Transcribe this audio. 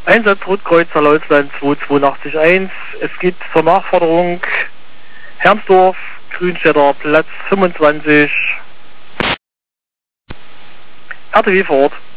Einsatz Rotkreuzer Lausland 282.1. Es gibt zur Nachforderung Hermsdorf, Grünstädter, Platz 25. RTW vor Ort.